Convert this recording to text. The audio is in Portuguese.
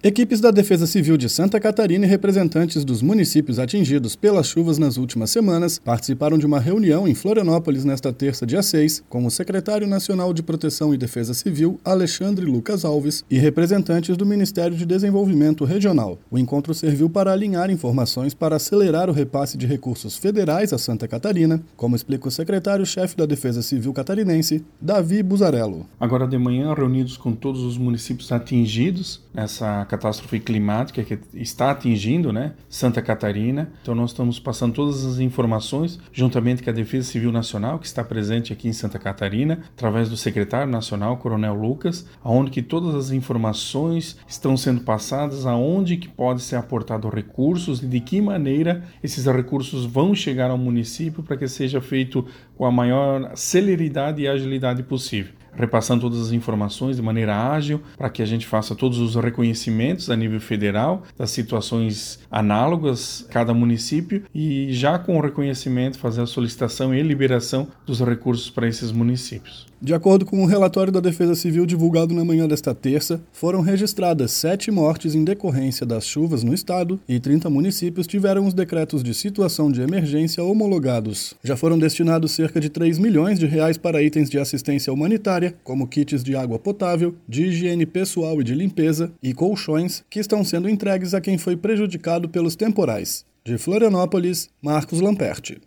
Equipes da Defesa Civil de Santa Catarina e representantes dos municípios atingidos pelas chuvas nas últimas semanas participaram de uma reunião em Florianópolis nesta terça, dia 6, com o secretário nacional de Proteção e Defesa Civil, Alexandre Lucas Alves, e representantes do Ministério de Desenvolvimento Regional. O encontro serviu para alinhar informações para acelerar o repasse de recursos federais a Santa Catarina, como explica o secretário-chefe da Defesa Civil catarinense, Davi Buzarello. Agora de manhã, reunidos com todos os municípios atingidos nessa catástrofe climática que está atingindo, Santa Catarina. Então nós estamos passando todas as informações, juntamente com a Defesa Civil Nacional, que está presente aqui em Santa Catarina, através do secretário nacional, Coronel Lucas, aonde que todas as informações estão sendo passadas, aonde que pode ser aportado recursos e de que maneira esses recursos vão chegar ao município para que seja feito com a maior celeridade e agilidade possível, repassando todas as informações de maneira ágil para que a gente faça todos os reconhecimentos a nível federal das situações análogas a cada município e já com o reconhecimento fazer a solicitação e liberação dos recursos para esses municípios. De acordo com o relatório da Defesa Civil divulgado na manhã desta terça, foram registradas 7 mortes em decorrência das chuvas no estado e 30 municípios tiveram os decretos de situação de emergência homologados. Já foram destinados cerca de 3 milhões de reais para itens de assistência humanitária, como kits de água potável, de higiene pessoal e de limpeza, e colchões, que estão sendo entregues a quem foi prejudicado pelos temporais. De Florianópolis, Marcos Lamperti.